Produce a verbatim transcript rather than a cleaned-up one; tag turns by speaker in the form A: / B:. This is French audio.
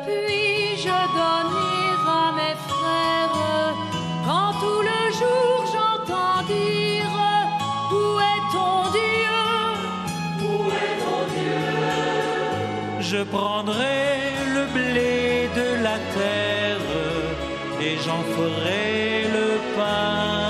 A: puis-je donner à mes frères quand tout le jour j'entends dire où est ton Dieu? Où est ton Dieu?
B: Je prendrai le blé de la terre et j'en ferai le pain.